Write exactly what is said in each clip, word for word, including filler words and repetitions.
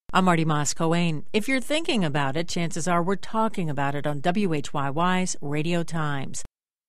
I'm Marty Moss-Coane. If you're thinking about it, chances are we're talking about it on W H Y Y's Radio Times.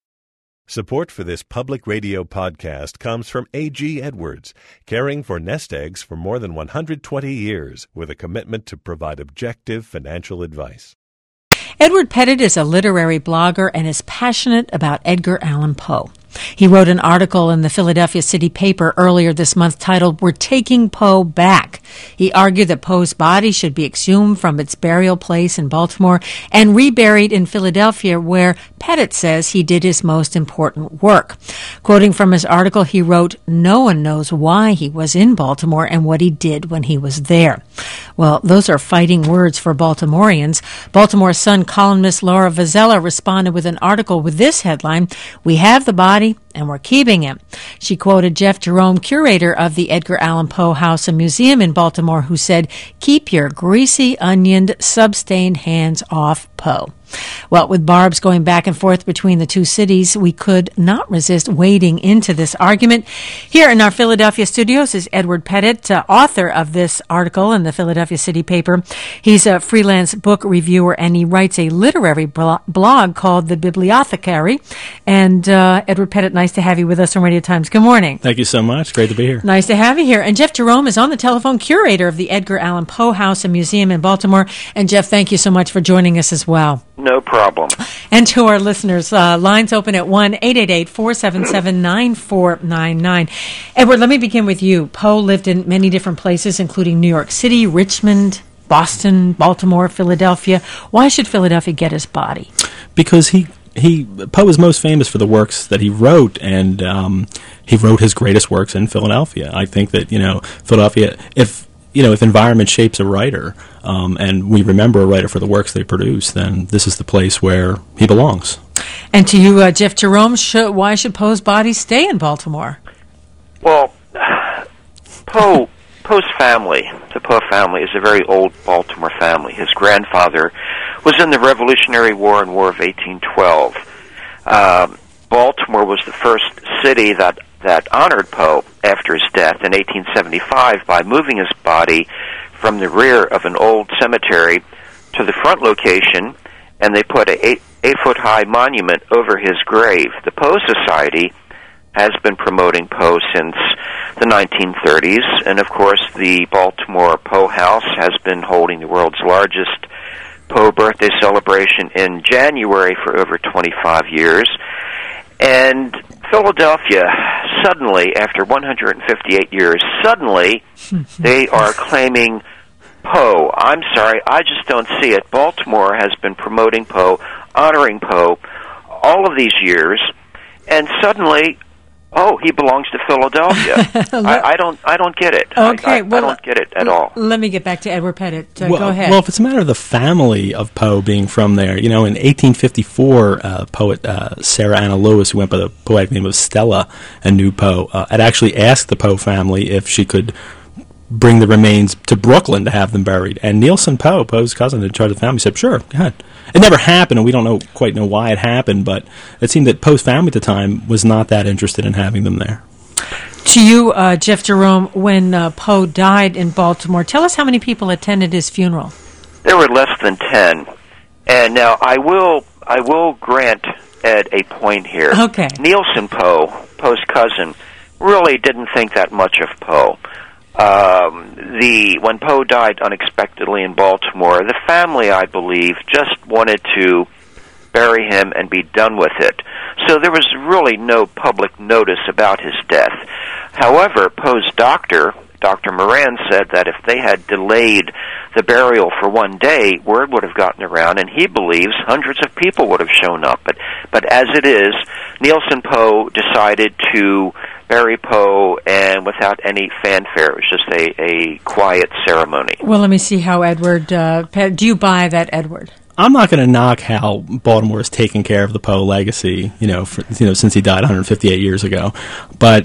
Support for this public radio podcast comes from A G Edwards, caring for nest eggs for more than one hundred twenty years with a commitment to provide objective financial advice. Edward Pettit is a literary blogger and is passionate about Edgar Allan Poe. He wrote an article in the Philadelphia City paper earlier this month titled, "We're Taking Poe Back." He argued that Poe's body should be exhumed from its burial place in Baltimore and reburied in Philadelphia, where Pettit says he did his most important work. Quoting from his article, he wrote, "No one knows why he was in Baltimore and what he did when he was there." Well, those are fighting words for Baltimoreans. Baltimore Sun columnist Laura Vazella responded with an article with this headline, "We have the body and we're keeping him." She quoted Jeff Jerome, curator of the Edgar Allan Poe House and Museum in Baltimore, who said, "Keep your greasy, onioned, substained hands off Poe." Well, with barbs going back and forth between the two cities, we could not resist wading into this argument. Here in our Philadelphia studios is Edward Pettit, uh, author of this article in the Philadelphia City paper. He's a freelance book reviewer, and he writes a literary blo- blog called The Bibliothecary. And uh, Edward Pettit, nice to have you with us on Radio Times. Good morning. Thank you so much. Great to be here. Nice to have you here. And Jeff Jerome is on the telephone, curator of the Edgar Allan Poe House and Museum in Baltimore. And Jeff, thank you so much for joining us as well. No problem. And to our listeners, uh, lines open at one eight eight eight, four seven seven, nine four nine nine. Edward, let me begin with you. Poe lived in many different places, including New York City, Richmond, Boston, Baltimore, Philadelphia. Why should Philadelphia get his body? Because he he Poe is most famous for the works that he wrote, and um, he wrote his greatest works in Philadelphia. I think that, you know, Philadelphia, if you know, if environment shapes a writer, um, and we remember a writer for the works they produce, then this is the place where he belongs. And to you, uh, Jeff Jerome, sh- why should Poe's body stay in Baltimore? Well, Poe, Poe's family, the Poe family, is a very old Baltimore family. His grandfather was in the Revolutionary War and War of eighteen twelve. Um, Baltimore was the first city that that honored Poe after his death in eighteen seventy-five by moving his body from the rear of an old cemetery to the front location, and they put a eight, eight-foot-high monument over his grave. The Poe Society has been promoting Poe since the nineteen thirties, and of course the Baltimore Poe House has been holding the world's largest Poe birthday celebration in January for over twenty-five years. And Philadelphia, suddenly, after one hundred fifty-eight years, suddenly they are claiming Poe. I'm sorry, I just don't see it. Baltimore has been promoting Poe, honoring Poe all of these years, and suddenly, oh, he belongs to Philadelphia. I, I don't, I don't get it. Okay, I, I, well, I don't get it at all. Let me get back to Edward Pettit. Uh, well, go ahead. Well, if it's a matter of the family of Poe being from there, you know, in eighteen fifty-four, uh, poet uh, Sarah Anna Lewis, who went by the poetic name of Stella and knew Poe, uh, had actually asked the Poe family if she could bring the remains to Brooklyn to have them buried. And Nielsen Poe, Poe's cousin in charge of the family, said, "Sure, go ahead." It never happened, and we don't know quite know why it happened, but it seemed that Poe's family at the time was not that interested in having them there. To you, uh, Jeff Jerome, when uh, Poe died in Baltimore, tell us how many people attended his funeral. There were less than ten. And now I will I will grant Ed a point here. Okay. Nielsen Poe, Poe's cousin, really didn't think that much of Poe. Um, the when Poe died unexpectedly in Baltimore, the family, I believe, just wanted to bury him and be done with it. So there was really no public notice about his death. However, Poe's doctor, Doctor Moran, said that if they had delayed the burial for one day, word would have gotten around, and he believes hundreds of people would have shown up. But, but as it is, Nielsen Poe decided to bury Poe, and without any fanfare. It was just a, a quiet ceremony. Well, let me see how Edward, uh, do you buy that, Edward? I'm not going to knock how Baltimore has taken care of the Poe legacy, you know, for, you know, since he died one hundred fifty-eight years ago. But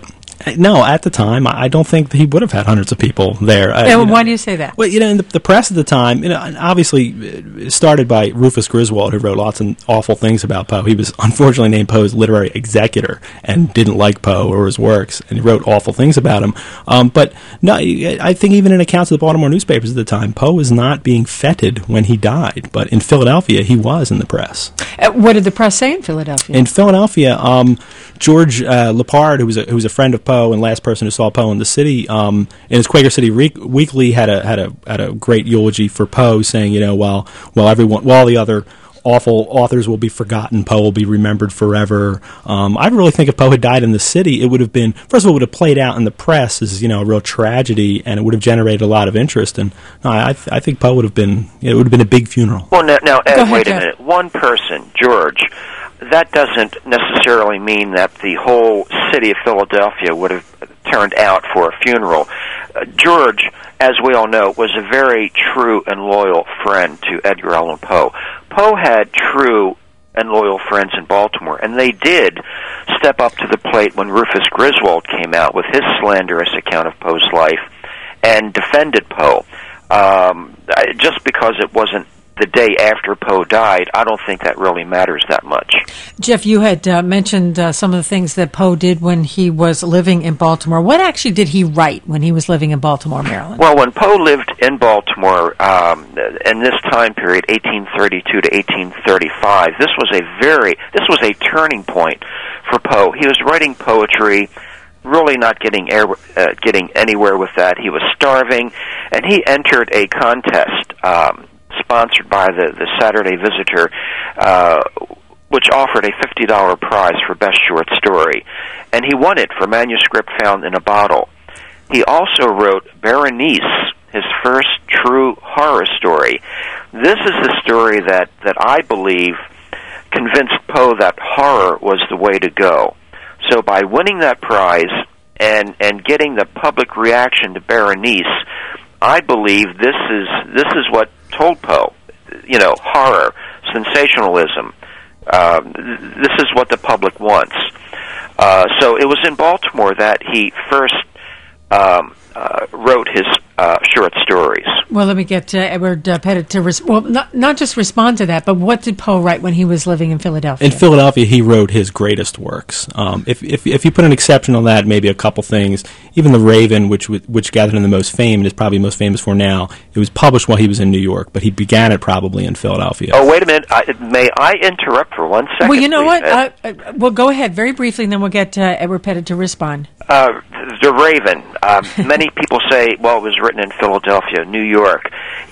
No, at the time, I don't think he would have had hundreds of people there. Uh, and you why know, do you say that? Well, you know, in the, the press at the time, you know, and obviously it started by Rufus Griswold, who wrote lots of awful things about Poe. He was unfortunately named Poe's literary executor and didn't like Poe or his works, and he wrote awful things about him. Um, but no, I think even in accounts of the Baltimore newspapers at the time, Poe was not being feted when he died. But in Philadelphia, he was in the press. Uh, what did the press say in Philadelphia? In Philadelphia, um, George uh, Lepard, who was a, who was a friend of Poe and last person who saw Poe in the city, um, in his Quaker City Re- Weekly, had a had a had a great eulogy for Poe, saying, you know, while while everyone, while the other awful authors will be forgotten, Poe will be remembered forever. Um, I really think if Poe had died in the city, it would have been, first of all, it would have played out in the press as, you know, a real tragedy, and it would have generated a lot of interest. And no, I th- I think Poe would have been, you know, it would have been a big funeral. Well, now, now Ed, ahead, wait a Jeff. minute. One person, George. That doesn't necessarily mean that the whole city of Philadelphia would have turned out for a funeral. Uh, George, as we all know, was a very true and loyal friend to Edgar Allan Poe. Poe had true and loyal friends in Baltimore, and they did step up to the plate when Rufus Griswold came out with his slanderous account of Poe's life and defended Poe. Um, just because it wasn't the day after Poe died, I don't think that really matters that much. Jeff, you had uh, mentioned uh, some of the things that Poe did when he was living in Baltimore. What actually did he write when he was living in Baltimore, Maryland? Well, when Poe lived in Baltimore, um, in this time period, eighteen thirty-two to eighteen thirty-five, this was a very, this was a turning point for Poe. He was writing poetry, really not getting air, uh, getting anywhere with that. He was starving, and he entered a contest um, sponsored by the, the Saturday Visitor, uh, which offered a fifty dollars prize for best short story. And he won it for manuscript found in a bottle. He also wrote Berenice, his first true horror story. This is the story that, that I believe convinced Poe that horror was the way to go. So by winning that prize and, and getting the public reaction to Berenice, I believe this is this is what told Poe, you know, horror, sensationalism. Uh, this is what the public wants. Uh, so it was in Baltimore that he first um, uh, wrote his uh, short stories. Well, let me get uh, Edward uh, Pettit to res- well, not not just respond to that, but what did Poe write when he was living in Philadelphia? In Philadelphia, he wrote his greatest works. Um, if, if if you put an exception on that, maybe a couple things. Even The Raven, which which gathered in the most fame and is probably most famous for now, it was published while he was in New York, but he began it probably in Philadelphia. Oh, wait a minute. I, may I interrupt for one second? Well, you know please, what? Uh, uh, well, go ahead very briefly, and then we'll get uh, Edward Pettit to respond. Uh, The Raven. Um, many people say, well, it was written in Philadelphia, New York.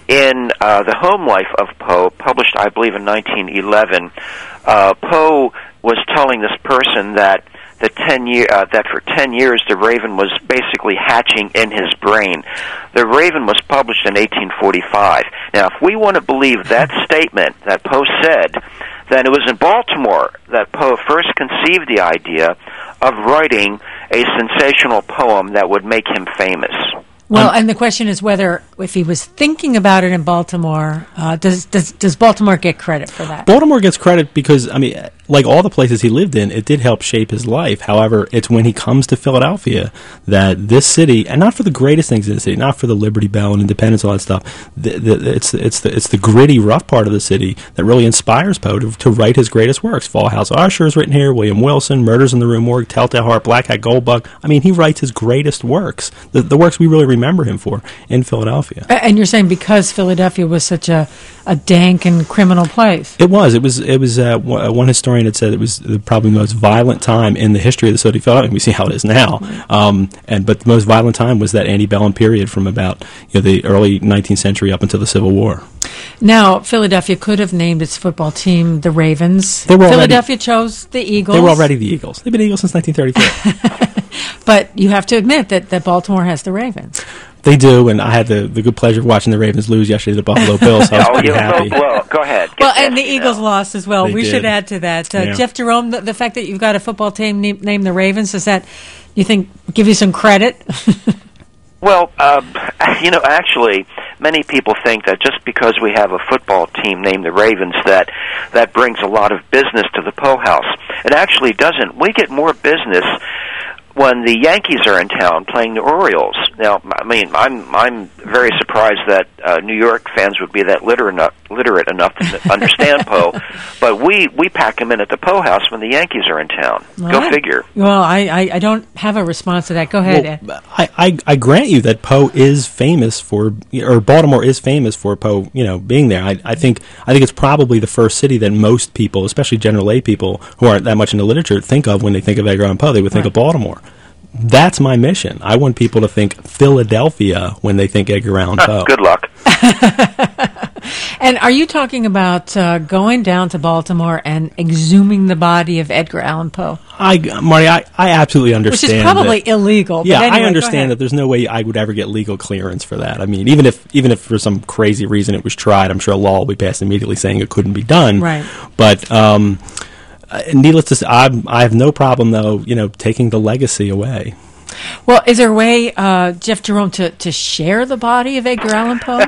In uh, The Home Life of Poe, published, I believe, in nineteen eleven, uh, Poe was telling this person that the ten year uh, that for ten years the Raven was basically hatching in his brain. The Raven was published in eighteen forty-five. Now, if we want to believe that statement that Poe said, then it was in Baltimore that Poe first conceived the idea of writing a sensational poem that would make him famous. Well, and the question is whether, if he was thinking about it in Baltimore, uh, does, does does Baltimore get credit for that? Baltimore gets credit because, I mean, like all the places he lived in, it did help shape his life. However, it's when he comes to Philadelphia that this city, and not for the greatest things in the city, not for the Liberty Bell and Independence, all that stuff, the, the, it's, it's, the, it's the gritty, rough part of the city that really inspires Poe to, to write his greatest works. Fall House Usher is written here, William Wilson, Murders in the Rue Morgue, Telltale Heart, Black Hat Goldbug. I mean, he writes his greatest works, the, the works we really remember him for in Philadelphia. And you're saying because Philadelphia was such a, a dank and criminal place? It was. It was. It was. Uh, one historian had said it was the, probably the most violent time in the history of the city of Philadelphia. We see how it is now. Um, and but the most violent time was that antebellum period from about you know the early nineteenth century up until the Civil War. Now, Philadelphia could have named its football team the Ravens. They were already, Philadelphia chose the Eagles. They were already the Eagles. They've been Eagles since nineteen thirty-four. But you have to admit that, that Baltimore has the Ravens. They do, and I had the, the good pleasure of watching the Ravens lose yesterday to the Buffalo Bills, so I was oh, pretty you, happy. Well, well, go ahead. Get Well, and the Eagles now. lost as well. They we did. should add to that. Uh, Yeah. Jeff Jerome, the, the fact that you've got a football team named, named the Ravens, does that, you think, give you some credit? Well, uh, you know, actually, many people think that just because we have a football team named the Ravens, that that brings a lot of business to the Poe House. It actually doesn't. We get more business when the Yankees are in town playing the Orioles. Now, I mean, I'm I'm very surprised that uh, New York fans would be that literate enough, literate enough to understand Poe, but we, we pack him in at the Poe House when the Yankees are in town. Well, Go figure. Well, I, I, I don't have a response to that. Go ahead. Well, I, I, I grant you that Poe is famous for, or Baltimore is famous for Poe, you know, being there. I, I think I think it's probably the first city that most people, especially general lay people who aren't that much into literature, think of when they think of Edgar Allan Poe. They would think right. of Baltimore. That's my mission. I want people to think Philadelphia when they think Edgar Allan Poe. Good luck. And are you talking about uh, going down to Baltimore and exhuming the body of Edgar Allan Poe? I, Marty, I, I absolutely understand. Which is probably that, illegal. Yeah, but anyway, I understand that there's no way I would ever get legal clearance for that. I mean, even if even if for some crazy reason it was tried, I'm sure a law will be passed immediately saying it couldn't be done. Right. But um, needless to say, I, I have no problem, though, you know, taking the legacy away. Well, is there a way, uh, Jeff Jerome, to, to share the body of Edgar Allan Poe?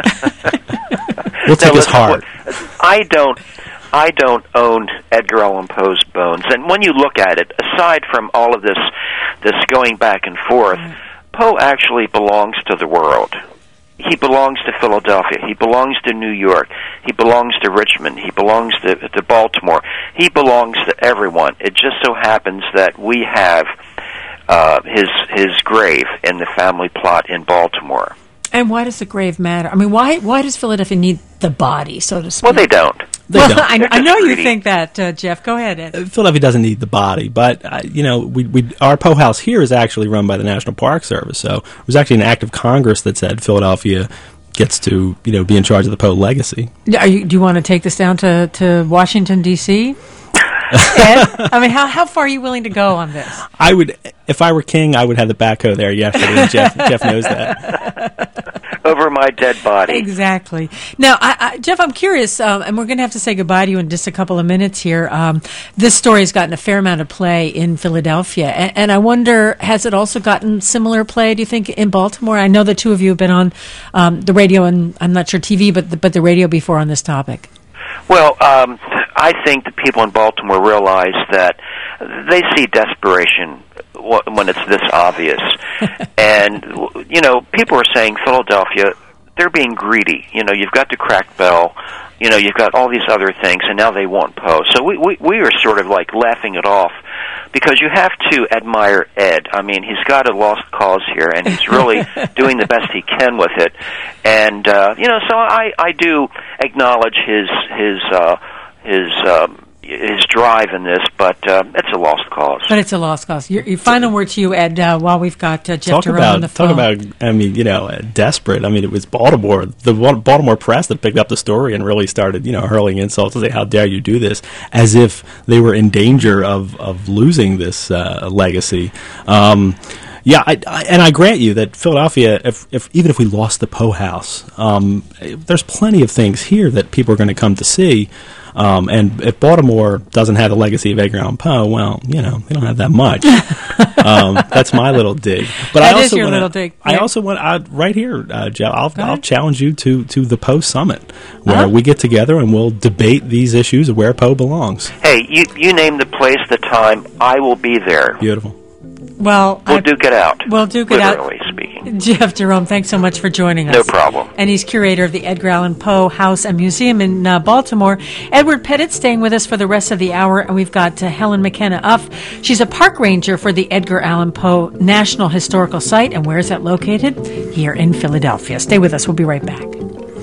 We'll take his heart. I don't, I don't own Edgar Allan Poe's bones, and when you look at it, aside from all of this, this going back and forth, mm. Poe actually belongs to the world. He belongs to Philadelphia. He belongs to New York. He belongs to Richmond. He belongs to, to Baltimore. He belongs to everyone. It just so happens that we have uh, his his grave in the family plot in Baltimore. And why does the grave matter? I mean, why why does Philadelphia need the body, so to speak? Well, they don't. They well, don't. I, I know you greedy. think that, uh, Jeff. Go ahead, Ed. Uh, Philadelphia doesn't need the body, but uh, you know, we, we our Poe House here is actually run by the National Park Service. So it was actually an act of Congress that said Philadelphia gets to, you know, be in charge of the Poe legacy. Are you, do you want to take this down to, to Washington, D C? Ed? I mean, how how far are you willing to go on this? I would, if I were king, I would have the backhoe there yesterday. And Jeff, Jeff knows that. Over my dead body. Exactly. Now, I, I, Jeff, I'm curious, um, and we're going to have to say goodbye to you in just a couple of minutes here. Um, this story has gotten a fair amount of play in Philadelphia, and, and I wonder, has it also gotten similar play, do you think, in Baltimore? I know the two of you have been on um, the radio, and I'm not sure T V, but the, but the radio before on this topic. Well, um, I think the people in Baltimore realize that they see desperation when it's this obvious. And, you know, people are saying Philadelphia, they're being greedy. You know, you've got the crack bell, you know, you've got all these other things, and now they want Poe. So we, we, we are sort of like laughing it off because you have to admire Ed. I mean, he's got a lost cause here, and he's really doing the best he can with it. And, uh, you know, so I, I do acknowledge his, his, uh, his, um, his drive in this, but uh, it's a lost cause. But it's a lost cause. Your, your final word to you, Ed, uh, while we've got uh, Jeff talk Jerome about, on the phone. Talk about, I mean, you know, uh, desperate. I mean, it was Baltimore, the Baltimore press that picked up the story and really started, you know, hurling insults to say, how dare you do this, as if they were in danger of, of losing this uh, legacy. Um Yeah, I, I, and I grant you that Philadelphia, if, if even if we lost the Poe House, um, there's plenty of things here that people are going to come to see. Um, and if Baltimore doesn't have the legacy of Edgar Allan Poe, well, you know, they don't have that much. um, that's my little dig. But that I also is your wanna, little dig. I yeah. also want I, right here, uh, Jeff. I'll, I'll challenge you to, to the Poe Summit, where uh-huh. we get together and we'll debate these issues of where Poe belongs. Hey, you you name the place, the time. I will be there. Beautiful. Well, We'll I, duke it out. We'll duke it out. Literally speaking. Jeff Jerome, thanks so much for joining us. No problem. And he's curator of the Edgar Allan Poe House and Museum in uh, Baltimore. Edward Pettit staying with us for the rest of the hour, and we've got uh, Helen McKenna Uff. She's a park ranger for the Edgar Allan Poe National Historical Site, and where is that located? Here in Philadelphia. Stay with us. We'll be right back.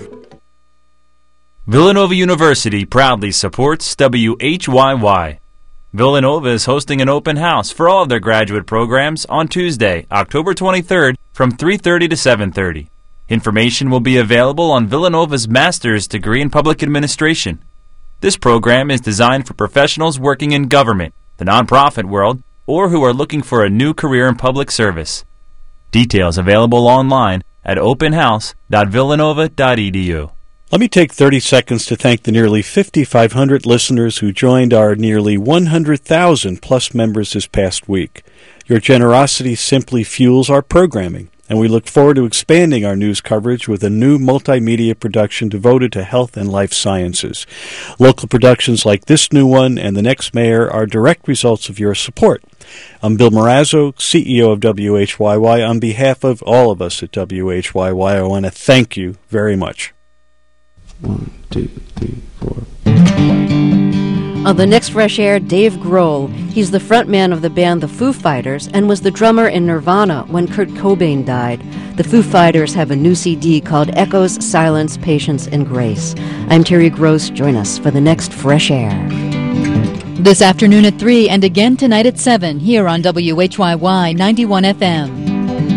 Villanova University proudly supports W H Y Y. Villanova is hosting an open house for all of their graduate programs on Tuesday, October twenty-third from three thirty to seven thirty. Information will be available on Villanova's master's degree in public administration. This program is designed for professionals working in government, the nonprofit world, or who are looking for a new career in public service. Details available online at open house dot villanova dot e d u. Let me take thirty seconds to thank the nearly fifty-five hundred listeners who joined our nearly one hundred thousand plus members this past week. Your generosity simply fuels our programming, and we look forward to expanding our news coverage with a new multimedia production devoted to health and life sciences. Local productions like this new one and The Next Mayor are direct results of your support. I'm Bill Morazzo, C E O of W H Y Y. On behalf of all of us at W H Y Y, I want to thank you very much. One, two, three, four. On the next Fresh Air, Dave Grohl. He's the frontman of the band The Foo Fighters and was the drummer in Nirvana when Kurt Cobain died. The Foo Fighters have a new C D called Echoes, Silence, Patience, and Grace. I'm Terry Gross. Join us for the next Fresh Air. This afternoon at three and again tonight at seven here on W H Y Y ninety-one F M.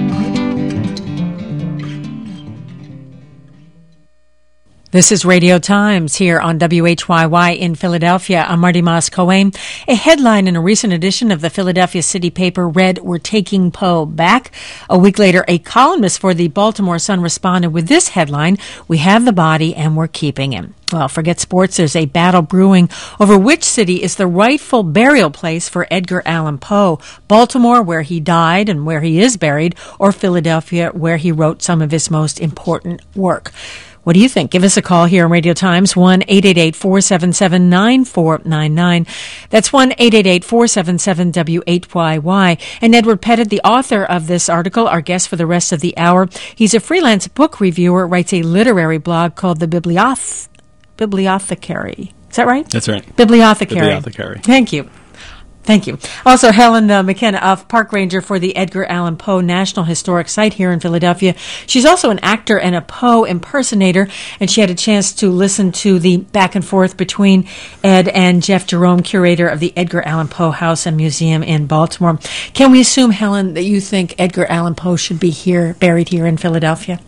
This is Radio Times here on W H Y Y in Philadelphia. I'm Marty Mas-Cohen. A headline in a recent edition of the Philadelphia City paper read, "We're taking Poe back." A week later, a columnist for the Baltimore Sun responded with this headline, "We have the body and we're keeping him." Well, forget sports. There's a battle brewing over which city is the rightful burial place for Edgar Allan Poe. Baltimore, where he died and where he is buried, or Philadelphia, where he wrote some of his most important work. What do you think? Give us a call here on Radio Times, one eight eight eight, four seven seven, nine four nine nine. That's one eight eight eight, four seven seven, W H Y Y. And Edward Pettit, the author of this article, our guest for the rest of the hour. He's a freelance book reviewer, writes a literary blog called The Biblioth- Bibliothecary. Is that right? That's right. Bibliothecary. Bibliothecary. Thank you. Thank you. Also, Helen uh, McKenna, of park ranger for the Edgar Allan Poe National Historic Site here in Philadelphia. She's also an actor and a Poe impersonator, and she had a chance to listen to the back and forth between Ed and Jeff Jerome, curator of the Edgar Allan Poe House and Museum in Baltimore. Can we assume, Helen, that you think Edgar Allan Poe should be here, buried here in Philadelphia?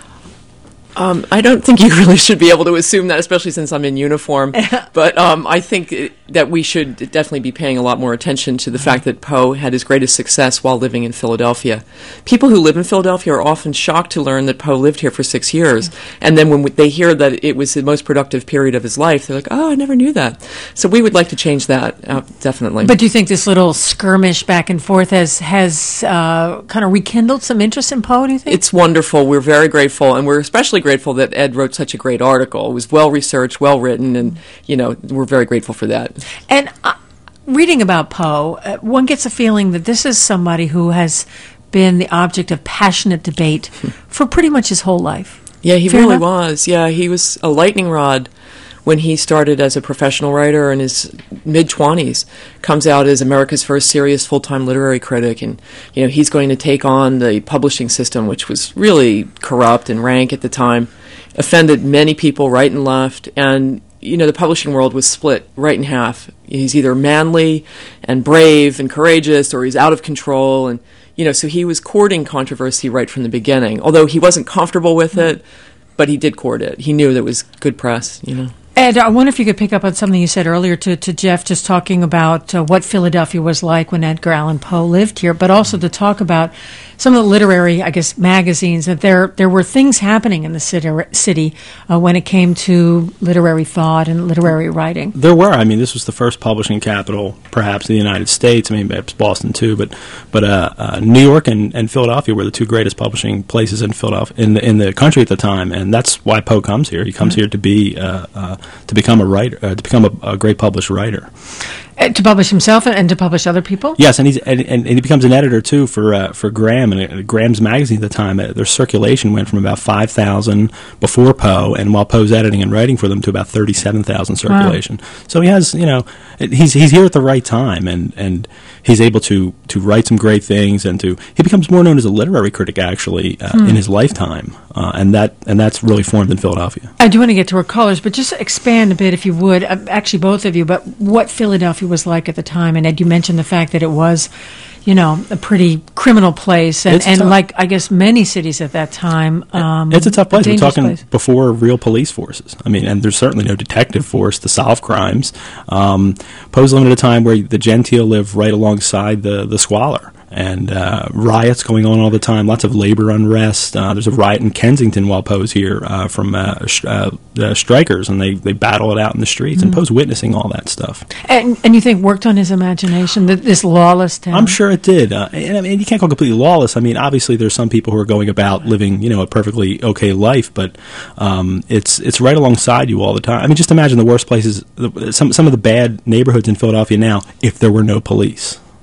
Um, I don't think you really should be able to assume that, especially since I'm in uniform. But um, I think it, that we should definitely be paying a lot more attention to the fact that Poe had his greatest success while living in Philadelphia. People who live in Philadelphia are often shocked to learn that Poe lived here for six years. And then when they hear that it was the most productive period of his life, they're like, oh, I never knew that. So we would like to change that, uh, definitely. But do you think this little skirmish back and forth has, has uh, kind of rekindled some interest in Poe, do you think? It's wonderful. We're very grateful, and we're especially grateful that Ed wrote such a great article. It was well-researched, well-written, and, you know, we're very grateful for that. And uh, reading about Poe, uh, one gets a feeling that this is somebody who has been the object of passionate debate for pretty much his whole life. Yeah, he Fair really enough? was. Yeah, he was a lightning rod when he started as a professional writer in his mid-twenties, comes out as America's first serious full-time literary critic, and you know he's going to take on the publishing system, which was really corrupt and rank at the time, offended many people right and left, and you know the publishing world was split right in half. He's either manly and brave and courageous, or he's out of control, and you know so he was courting controversy right from the beginning, although he wasn't comfortable with it, but he did court it. He knew that it was good press, you know. Ed, I wonder if you could pick up on something you said earlier to, to Jeff, just talking about uh, what Philadelphia was like when Edgar Allan Poe lived here, but also to talk about some of the literary, I guess, magazines, that there there were things happening in the city, city uh, when it came to literary thought and literary writing. There were. I mean, this was the first publishing capital, perhaps, in the United States. I mean, perhaps Boston, too, but but uh, uh, New York and, and Philadelphia were the two greatest publishing places in Philadelphia, in the, in the country at the time, and that's why Poe comes here. He comes mm-hmm. here to be uh, uh, to become a writer, uh, to become a, a great published writer. Uh, to publish himself and, and to publish other people? Yes, and he's and, and he becomes an editor too for uh, for Graham, and uh, Graham's magazine at the time. Uh, their circulation went from about five thousand before Poe, and while Poe's editing and writing for them, to about thirty seven thousand circulation. Wow. So he has, you know, he's he's here at the right time, and, and he's able to, to write some great things, and to he becomes more known as a literary critic actually uh, hmm. in his lifetime, uh, and that and that's really formed in Philadelphia. I do want to get to our callers, but just expand a bit, if you would, uh, actually both of you, but what Philadelphia was like at the time. And Ed, you mentioned the fact that it was, you know, a pretty criminal place, and, and like, I guess, many cities at that time. Um, it's a tough place. A We're talking place. Before real police forces. I mean, and there's certainly no detective force to solve crimes. Um, Poe's living at a time where the genteel live right alongside the, the squalor. And uh, riots going on all the time, lots of labor unrest. Uh, there's a riot in Kensington while Poe's here uh, from uh, sh- uh, the strikers, and they, they battle it out in the streets, mm-hmm. and Poe's witnessing all that stuff. And, and you think worked on his imagination, that this lawless town? I'm sure it did. Uh, and I mean, you can't call it completely lawless. I mean, obviously there's some people who are going about living, you know, a perfectly okay life, but um, it's it's right alongside you all the time. I mean, just imagine the worst places, some some of the bad neighborhoods in Philadelphia now, if there were no police.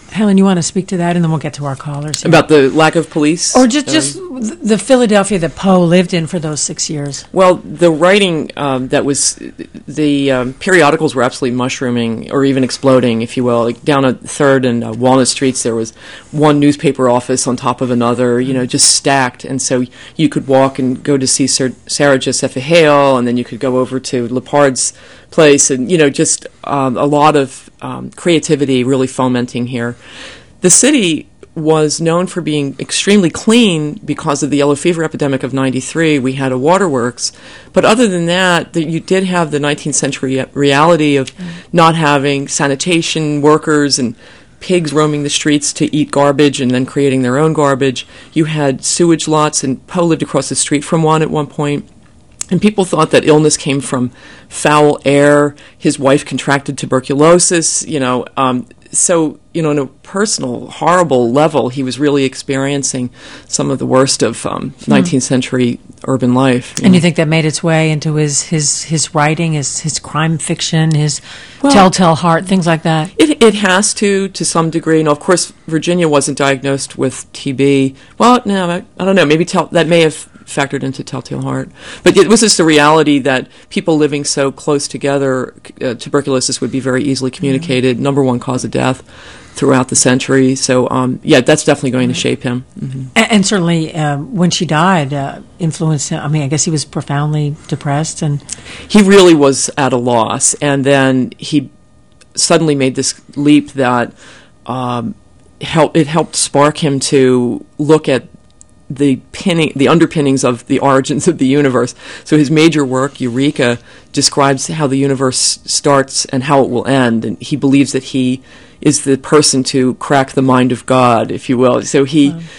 Helen, you want to speak to that, and then we'll get to our callers here. About the lack of police? Or just, just the Philadelphia that Poe lived in for those six years. Well, the writing um, that was, the um, periodicals were absolutely mushrooming, or even exploding, if you will. Like down at Third and uh, Walnut Streets, there was one newspaper office on top of another, you know, just stacked. And so you could walk and go to see Sir, Sarah Josepha Hale, and then you could go over to Lepard's place, and, you know, just um, a lot of um, creativity really fomenting here. The city was known for being extremely clean because of the yellow fever epidemic of ninety-three. We had a waterworks. But other than that, the, you did have the nineteenth century reality of mm. not having sanitation workers and pigs roaming the streets to eat garbage and then creating their own garbage. You had sewage lots, and Poe lived across the street from one at one point. And people thought that illness came from foul air. His wife contracted tuberculosis, you know. Um, so, you know, on a personal, horrible level, he was really experiencing some of the worst of um, hmm. nineteenth century urban life. You and know. you think that made its way into his, his, his writing, his, his crime fiction, his well, Telltale Heart, things like that? It, it has to, to some degree. Now, of course, Virginia wasn't diagnosed with T B. Well, no, I, I don't know. Maybe tell, that may have factored into Telltale Heart. But it was just the reality that people living so close together, uh, tuberculosis would be very easily communicated, mm-hmm. number one cause of death throughout the century. So, um, yeah, that's definitely going to shape him. Mm-hmm. And, and certainly um, when she died, uh, influenced him. I mean, I guess he was profoundly depressed. And he really was at a loss. And then he suddenly made this leap that um, help, it helped spark him to look at the pinning, the underpinnings of the origins of the universe. So his major work, Eureka, describes how the universe starts and how it will end, and he believes that he is the person to crack the mind of God, if you will. So he, um.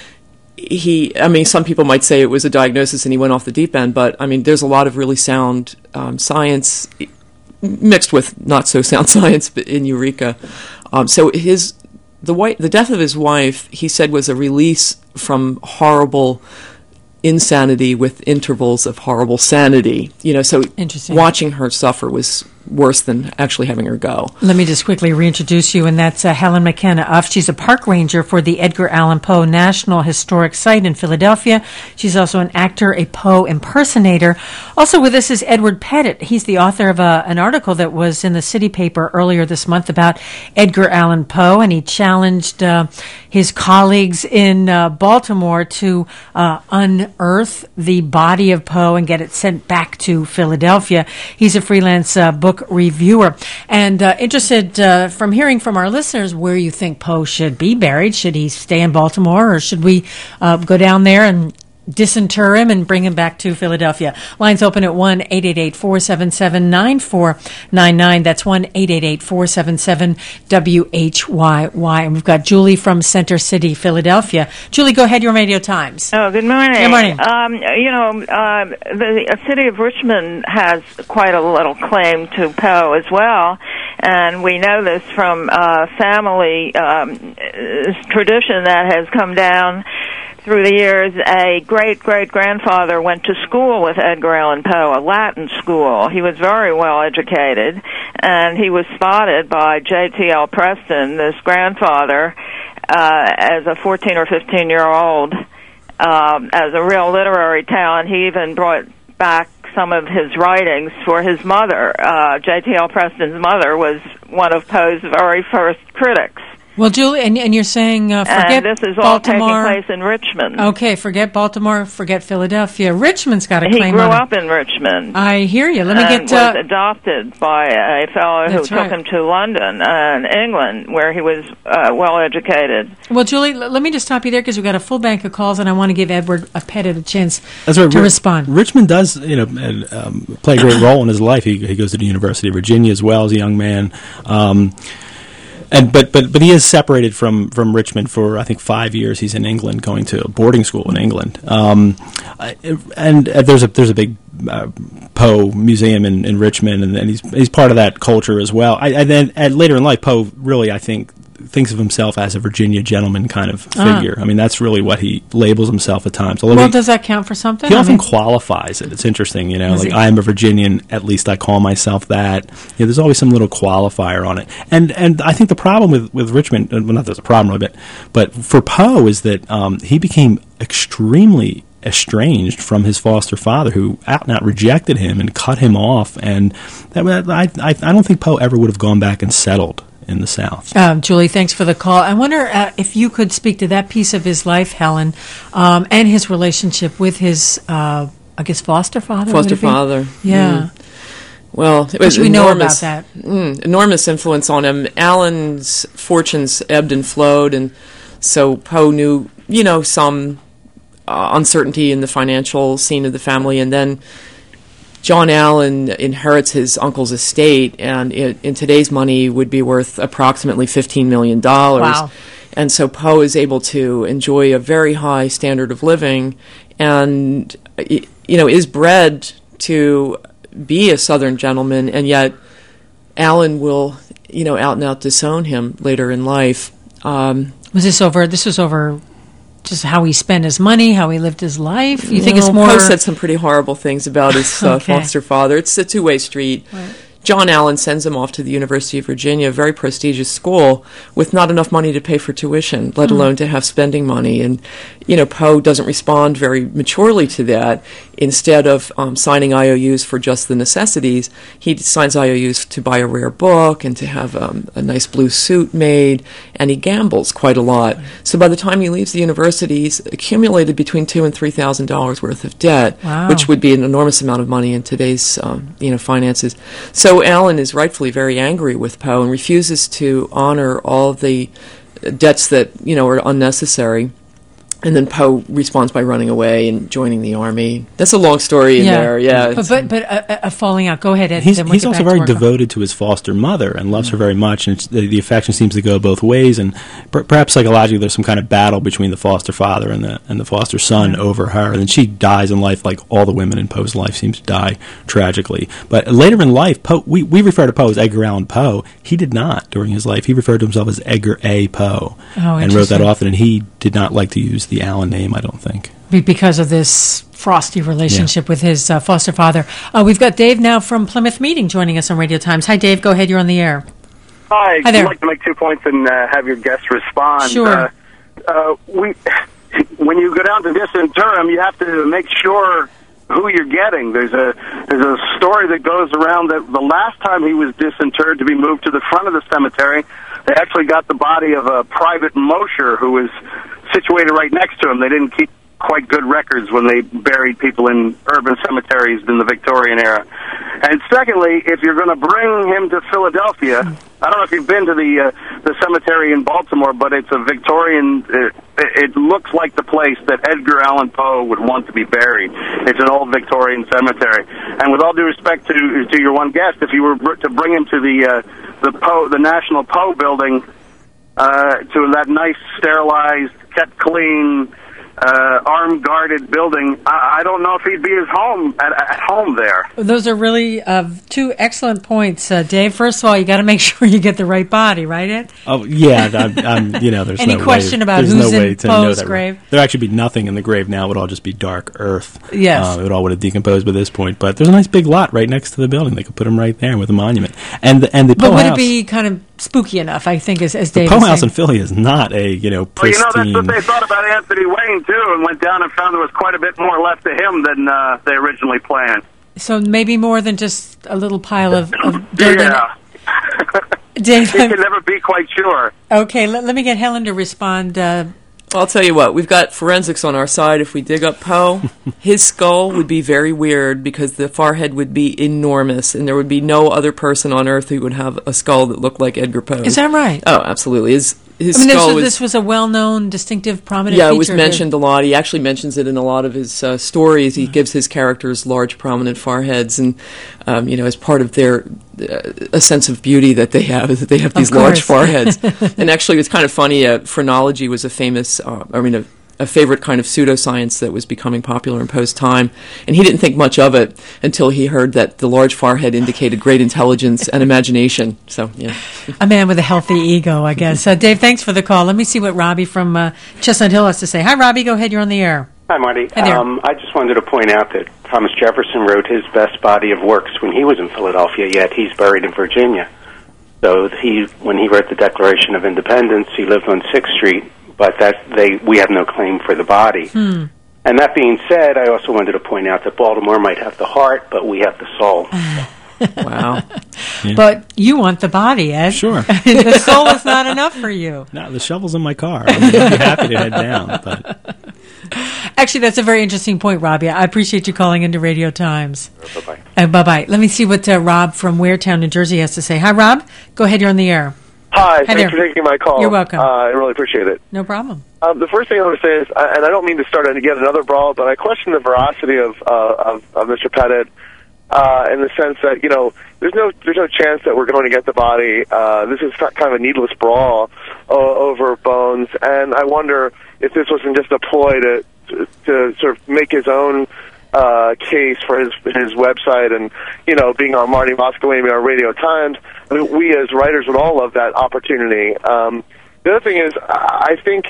he. I mean, some people might say it was a diagnosis and he went off the deep end, but I mean, there's a lot of really sound um, science mixed with not so sound science in Eureka. Um, so his. The wife, the death of his wife, he said, was a release from horrible insanity with intervals of horrible sanity. You know, so watching her suffer was worse than actually having her go. Let me just quickly reintroduce you, and that's uh, Helen McKenna Uff. She's a park ranger for the Edgar Allan Poe National Historic Site in Philadelphia. She's also an actor, a Poe impersonator. Also with us is Edward Pettit. He's the author of a, an article that was in the City paper earlier this month about Edgar Allan Poe, and he challenged uh, his colleagues in uh, Baltimore to uh, unearth the body of Poe and get it sent back to Philadelphia. He's a freelance uh, book reviewer, and uh, interested uh, from hearing from our listeners where you think Poe should be buried. Should he stay in Baltimore, or should we uh, go down there and disinter him and bring him back to Philadelphia? Lines open at one eight eight eight, four seven seven, nine four nine nine. That's one eight eight eight, four seven seven, W H Y Y. And we've got Julie from Center City, Philadelphia. Julie, go ahead, your Radio Times. Oh, good morning. Good morning. Um, you know, uh, the city of Richmond has quite a little claim to Poe as well, and we know this from uh, family um, tradition that has come down through the years. A great-great-grandfather went to school with Edgar Allan Poe, a Latin school. He was very well educated, and he was spotted by J T L Preston, this grandfather, uh, as a fourteen or fifteen-year-old, um, as a real literary talent. He even brought back some of his writings for his mother. Uh, J T L Preston's mother was one of Poe's very first critics. Well, Julie, and, and you're saying uh, forget and this is Baltimore. all taking place in Richmond. Okay, forget Baltimore, forget Philadelphia. Richmond's got a he claim grew on up in Richmond. I hear you. Let me and get uh, was adopted by a fellow who That's took right. him to London and England, where he was uh, well educated. Well, Julie, l- let me just stop you there because we've got a full bank of calls, and I want to give Edward a Pettit a chance That's right. to R- respond. Richmond does, you know, um, play a great role in his life. He, he goes to the University of Virginia as well as a young man. Um, And but but but he is separated from, from Richmond for I think five years. He's in England, going to a boarding school in England. Um, and uh, there's a there's a big uh, Poe museum in, in Richmond, and, and he's he's part of that culture as well. I, and then and later in life, Poe really I think thinks of himself as a Virginia gentleman kind of Ah. figure. I mean, that's really what he labels himself at times. Although Well, he, does that count for something? he I often mean- qualifies it. It's interesting, you know, Is like he? I am a Virginian, at least I call myself that. You know, there's always some little qualifier on it. And and I think the problem with, with Richmond, well, not there's a problem really, but, but for Poe is that um, he became extremely estranged from his foster father, who out and out rejected him and cut him off. And that, I, I, I don't think Poe ever would have gone back and settled in the South. Um, Julie, thanks for the call. I wonder uh, if you could speak to that piece of his life, Helen, um, and his relationship with his, uh, I guess, foster father. would Foster it be? father. Yeah. Mm. Well, it What was do we know enormous, about that? Mm, enormous influence on him. Alan's fortunes ebbed and flowed, and so Poe knew, you know, some uh, uncertainty in the financial scene of the family, and then John Allen inherits his uncle's estate, and it, in today's money would be worth approximately fifteen million dollars. Wow. And so Poe is able to enjoy a very high standard of living, and y- you know is bred to be a Southern gentleman, and yet Allen will, you know, out and out disown him later in life. Um, Was this over? This was over just how he spent his money, how he lived his life. You think it's well, more? Poe said some pretty horrible things about his uh, Okay. foster father. It's a two-way street. Right. John Allen sends him off to the University of Virginia, a very prestigious school, with not enough money to pay for tuition, let Hmm. alone to have spending money. And, you know, Poe doesn't respond very maturely to that. Instead of um, signing I O Us for just the necessities, he signs I O Us to buy a rare book and to have um, a nice blue suit made, and he gambles quite a lot. So by the time he leaves the university, he's accumulated between two and three thousand dollars worth of debt, Wow. which would be an enormous amount of money in today's um, you know finances. So Allen is rightfully very angry with Poe and refuses to honor all the debts that you know are unnecessary. And then Poe responds by running away and joining the army. That's a long story in there, yeah. But but, but a, a falling out. Go ahead, Ed. He's, then we'll he's get also back to very work. devoted to his foster mother and loves her very much, and it's, the, the affection seems to go both ways. And per, perhaps psychologically, there's some kind of battle between the foster father and the and the foster son Yeah. over her. And then she dies in life, like all the women in Poe's life seem to die tragically. But later in life, Poe, we we refer to Poe as Edgar Allan Poe. He did not during his life. He referred to himself as Edgar A. Poe, Oh, and wrote that interesting. often. And he did not like to use the Allen name, I don't think. Be- because of this frosty relationship with his uh, foster father. Uh, we've got Dave now from Plymouth Meeting joining us on Radio Times. Hi, Dave. Go ahead. You're on the air. Hi, Hi there. I'd like to make two points and uh, have your guests respond. Sure. Uh, uh, we, when you go down to disinter him, you have to make sure who you're getting. There's a there's a story that goes around that the last time he was disinterred to be moved to the front of the cemetery, they actually got the body of a private Mosher who was situated right next to him. They didn't keep quite good records when they buried people in urban cemeteries in the Victorian era. And secondly, if you're going to bring him to Philadelphia, I don't know if you've been to the uh, the cemetery in Baltimore, but it's a Victorian. Uh, it looks like the place that Edgar Allan Poe would want to be buried. It's an old Victorian cemetery. And with all due respect to to your one guest, if you were br- to bring him to the uh, the Poe the National Poe Building, uh, to that nice, sterilized, kept clean, uh, arm-guarded building, I, I don't know if he'd be his home at, at home there. Those are really uh, two excellent points, uh, Dave. First of all, you got to make sure you get the right body, right, Ed? Oh yeah, I'm, I'm, you know, there's Any no question way, about there's who's no in way to know Poe's that. grave? There'd actually be nothing in the grave now. It would all just be dark earth. Yes. uh, it would all would have decomposed by this point. But there's a nice big lot right next to the building. They could put him right there with a monument. And the, and the But Poe would House, it be kind of spooky enough, I think, as, as the Dave Poe is House in saying? Philly is not a you know Well, you know, pristine. that's what they thought about Anthony Wayne, too, and went down and found there was quite a bit more left to him than uh, they originally planned. So maybe more than just a little pile of, of dirt. Yeah. Dave, You can never be quite sure. okay, let, let me get Helen to respond. Uh, I'll tell you what, we've got forensics on our side. If we dig up Poe, his skull would be very weird because the forehead would be enormous, and there would be no other person on Earth who would have a skull that looked like Edgar Poe's. is that right? Oh, absolutely. His his I mean, this skull was, was, this was a well-known, distinctive, prominent yeah, feature. it was of mentioned a lot. He actually mentions it in a lot of his uh, stories. He gives his characters large, prominent foreheads, and um, you know, as part of their uh, a sense of beauty that they have is that they have Of these large course. foreheads. And actually, it's kind of funny. Uh, phrenology was a famous, uh, I mean, a a favorite kind of pseudoscience that was becoming popular in Poe's time, and he didn't think much of it until he heard that the large forehead indicated great intelligence and imagination. So, yeah. A man with a healthy ego, I guess. Uh, Dave, thanks for the call. Let me see what Robbie from uh, Chestnut Hill has to say. Hi, Robbie. Go ahead. You're on the air. Hi, Marty. Hi there. Um, I just wanted to point out that Thomas Jefferson wrote his best body of works when he was in Philadelphia, yet he's buried in Virginia. So he, when he wrote the Declaration of Independence, he lived on sixth Street, but that they we have no claim for the body. Hmm. And that being said, I also wanted to point out that Baltimore might have the heart, but we have the soul. Wow. Yeah. But you want the body, Ed. Sure. The soul is not enough for you. No, the shovel's in my car. I mean, I'd be happy to head down, but... Actually, that's a very interesting point, Robbie. I appreciate you calling into Radio Times. Bye-bye. Uh, bye-bye. Let me see what uh, Rob from Waretown, New Jersey has to say. Hi, Rob. Go ahead. You're on the air. Hi. Hi Thanks there. for taking my call. You're welcome. Uh, I really appreciate it. No problem. Um, the first thing I want to say is, uh, and I don't mean to start yet another brawl, but I question the veracity of uh, of, of Mister Pettit uh, in the sense that, you know, there's no there's no chance that we're going to get the body. Uh, this is kind of a needless brawl uh, over bones, and I wonder if this wasn't just a ploy to to, to sort of make his own uh, case for his his website, and, you know, being on Marty Moscow-Amy on Radio Times. I mean, we as writers would all love that opportunity. Um, the other thing is, I think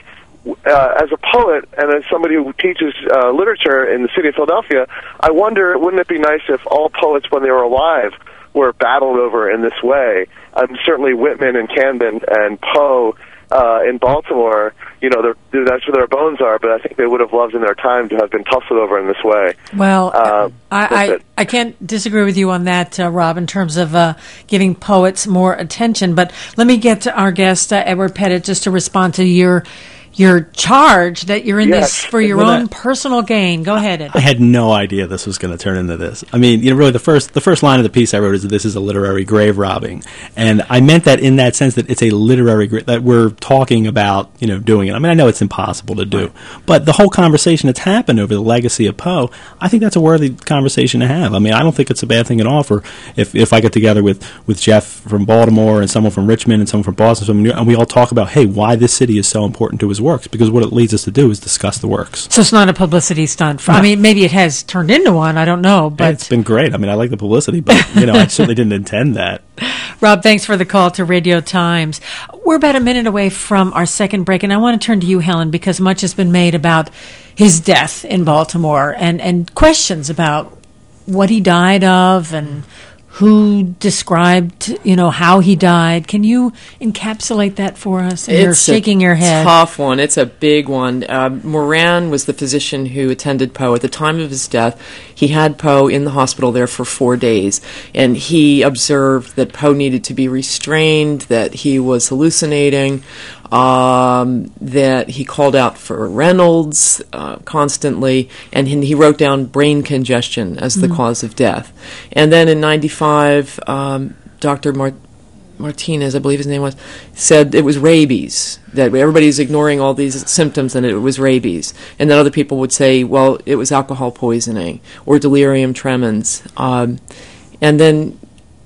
uh, as a poet and as somebody who teaches uh, literature in the city of Philadelphia, I wonder, wouldn't it be nice if all poets, when they were alive, were battled over in this way? Um, certainly Whitman and Camden and Poe uh, in Baltimore, you know, they're, that's where their bones are, but I think they would have loved in their time to have been tussled over in this way. Well, uh, I, I, I can't disagree with you on that, uh, Rob, in terms of uh, giving poets more attention. But let me get to our guest, uh, Edward Pettit, just to respond to your your charge that you're in Yes. this for your Well, own that- personal gain. Go ahead, Ed. I had no idea this was going to turn into this. I mean, you know, really the first the first line of the piece I wrote is that this is a literary grave robbing, and I meant that in that sense that it's a literary gra- that we're talking about, you know, doing it. I mean, I know it's impossible to do, but the whole conversation that's happened over the legacy of Poe, I think that's a worthy conversation to have. I mean, I don't think it's a bad thing at all for if if I get together with with Jeff from Baltimore and someone from Richmond and someone from Boston, someone from New York, and we all talk about, hey, why this city is so important to his works, because what it leads us to do is discuss the works. So it's not a publicity stunt. For, I No. mean, maybe it has turned into one. I don't know. But It's been great. I mean, I like the publicity, but, you know, I certainly didn't intend that. Rob, thanks for the call to Radio Times. We're about a minute away from our second break, and I want to turn to you, Helen, because much has been made about his death in Baltimore and, and questions about what he died of and who described, you know, how he died. Can you encapsulate that for us? And you're shaking a your head. Tough one. It's a big one. Uh, Moran was the physician who attended Poe at the time of his death. He had Poe in the hospital there for four days, and he observed that Poe needed to be restrained, that he was hallucinating, um, that he called out for Reynolds uh, constantly, and he, he wrote down brain congestion as the Mm. cause of death. And then in ninety-five, um, Doctor Mar- Martinez, I believe his name was, said it was rabies, that everybody's ignoring all these symptoms and it was rabies. And then other people would say, well, it was alcohol poisoning or delirium tremens. Um, and then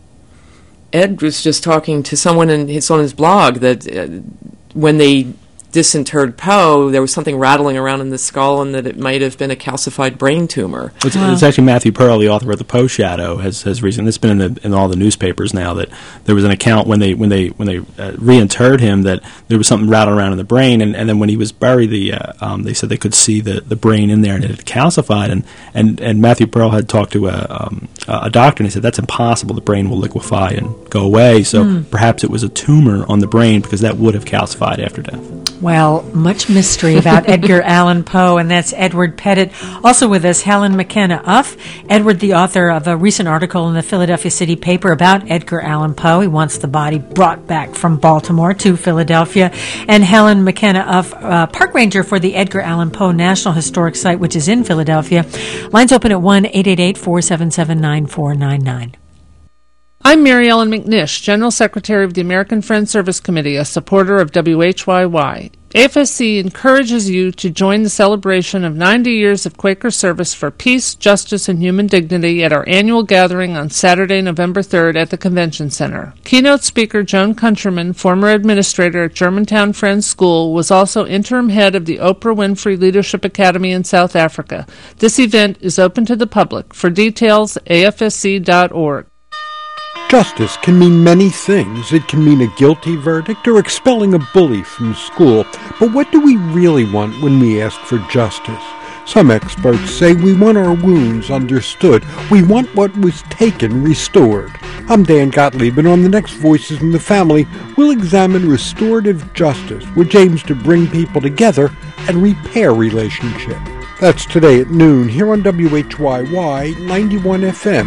Ed was just talking to someone in his, on his blog that uh, when they disinterred Poe, there was something rattling around in the skull and that it might have been a calcified brain tumor. It's, it's actually Matthew Pearl, the author of the Poe Shadow, has has recently. It's been in, the, in all the newspapers now that there was an account when they when they when they uh, reinterred him that there was something rattling around in the brain, and, and then when he was buried, the uh, um, they said they could see the, the brain in there and it had calcified, and, and, and Matthew Pearl had talked to a um, a doctor and he said that's impossible. The brain will liquefy and go away. So Mm. perhaps it was a tumor on the brain because that would have calcified after death. Well, much mystery about Edgar Allan Poe, and that's Edward Pettit. Also with us, Helen McKenna Uff. Edward, the author of a recent article in the Philadelphia City paper about Edgar Allan Poe. He wants the body brought back from Baltimore to Philadelphia. And Helen McKenna Uff, uh, park ranger for the Edgar Allan Poe National Historic Site, which is in Philadelphia. Lines open at one eight eight eight, four seven seven, nine four nine nine. I'm Mary Ellen McNish, General Secretary of the American Friends Service Committee, a supporter of W H Y Y. A F S C encourages you to join the celebration of ninety years of Quaker service for peace, justice, and human dignity at our annual gathering on Saturday, November third at the Convention Center. Keynote speaker Joan Countryman, former administrator at Germantown Friends School, was also interim head of the Oprah Winfrey Leadership Academy in South Africa. This event is open to the public. For details, A F S C dot org. Justice can mean many things. It can mean a guilty verdict or expelling a bully from school. But what do we really want when we ask for justice? Some experts say we want our wounds understood. We want what was taken restored. I'm Dan Gottlieb, and on the next Voices in the Family, we'll examine restorative justice, which aims to bring people together and repair relationships. That's today at noon here on W H Y Y ninety-one F M.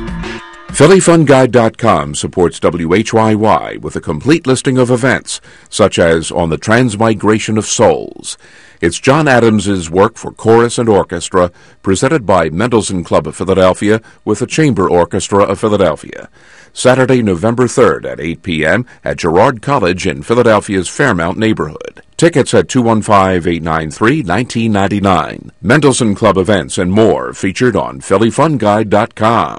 Philly Fun Guide dot com supports W H Y Y with a complete listing of events, such as On the Transmigration of Souls. It's John Adams's work for chorus and orchestra, presented by Mendelssohn Club of Philadelphia with the Chamber Orchestra of Philadelphia. Saturday, November third at eight p.m. at Girard College in Philadelphia's Fairmount neighborhood. Tickets at two one five, eight nine three, one nine nine nine. Mendelssohn Club events and more featured on Philly Fun Guide dot com.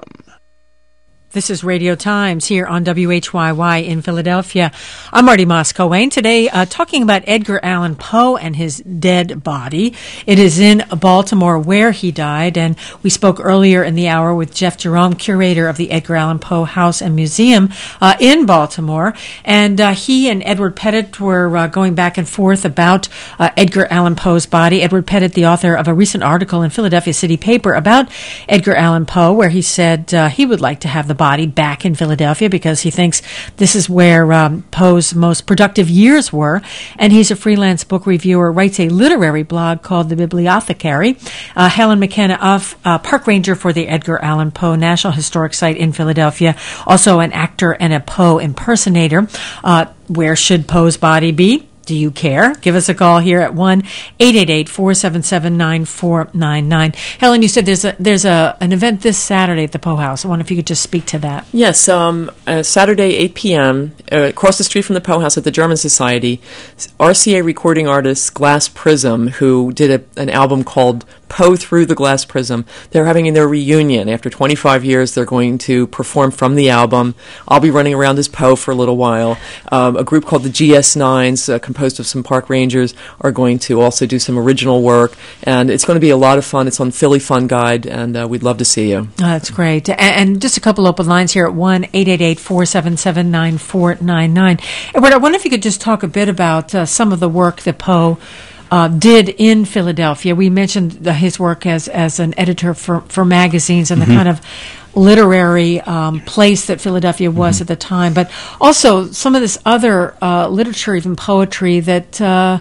This is Radio Times here on W H Y Y in Philadelphia. I'm Marty Moss-Cowain. Today, uh, talking about Edgar Allan Poe and his dead body. It is in Baltimore where he died, and we spoke earlier in the hour with Jeff Jerome, curator of the Edgar Allan Poe House and Museum uh, in Baltimore. And uh, he and Edward Pettit were uh, going back and forth about uh, Edgar Allan Poe's body. Edward Pettit, the author of a recent article in Philadelphia City Paper about Edgar Allan Poe, where he said uh, he would like to have the body back in Philadelphia because he thinks this is where um, Poe's most productive years were. And he's a freelance book reviewer, writes a literary blog called The Bibliothecary. Uh, Helen McKenna, of uh, park ranger for the Edgar Allan Poe National Historic Site in Philadelphia, also an actor and a Poe impersonator. Uh, where should Poe's body be? Do you care? Give us a call here at one eight eight eight, four seven seven, nine four nine nine. Helen, you said there's a there's a an event this Saturday at the Poe House. I wonder if you could just speak to that. Yes, um, uh, Saturday, eight p.m., uh, across the street from the Poe House at the German Society, R C A recording artist Glass Prism, who did a, an album called Poe Through the Glass Prism. They're having their reunion. After twenty-five years, they're going to perform from the album. I'll be running around as Poe for a little while. Um, a group called the G S nines, uh, composed of some park rangers, are going to also do some original work. And it's going to be a lot of fun. It's on Philly Fun Guide, and uh, we'd love to see you. Oh, that's great. And, and just a couple open lines here at one eight eight eight, four seven seven, nine four nine nine. Edward, I wonder if you could just talk a bit about uh, some of the work that Poe Uh, did in Philadelphia. We mentioned the, his work as as an editor for, for magazines and mm-hmm. the kind of literary um, place that Philadelphia was mm-hmm. at the time, but also some of this other uh, literature, even poetry, that uh,